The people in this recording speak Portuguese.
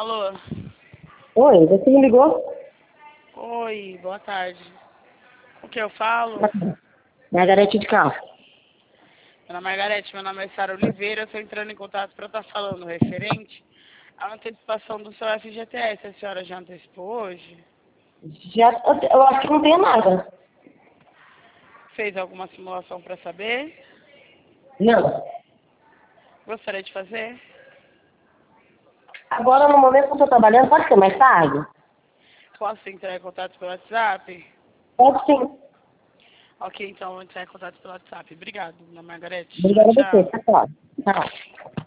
Alô? Oi, você me ligou? Oi, boa tarde. O que eu falo? Margarete de Carro. Ana Margarete, meu nome é Sara Oliveira, eu estou entrando em contato para estar falando referente à antecipação do seu FGTS. A senhora já antecipou hoje? Já, eu acho que não tem nada. Fez alguma simulação para saber? Não. Gostaria de fazer? Agora, no momento que eu estou trabalhando, pode ser mais tarde? Posso entrar em contato pelo WhatsApp? Pode sim. Ok, então eu vou entrar em contato pelo WhatsApp. Obrigado, Ana Margarete. Tchau, Obrigada a você. tchau. Tá claro. Tchau.